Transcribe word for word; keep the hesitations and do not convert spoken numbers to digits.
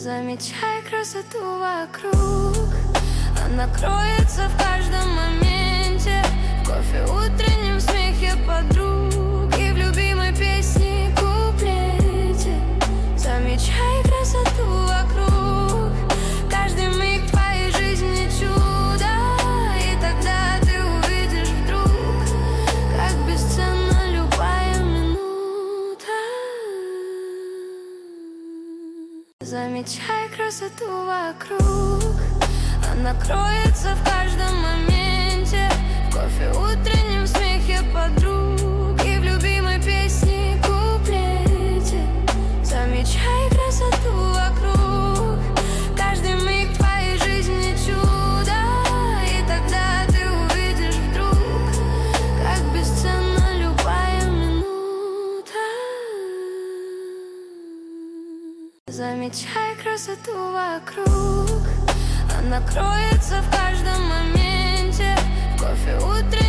Замечай красоту вокруг, она кроется в каждом моменте, в кофе утреннем, смехе подруг и в любимой песне куплете. Замечай красоту вокруг, каждый миг твоей жизни чудо, и тогда ты увидишь вдруг, как бесценна любая минута. Замечай красоту вокруг, она кроется в каждом моменте, в кофе утреннем, смехе подруг и в любимой песне куплете. Замечай красоту вокруг, каждый миг твоей жизни чудо, и тогда ты увидишь вдруг, как бесценна любая минута. Замечай красоту вокруг, она кроется в каждом моменте, в кофе утреннем.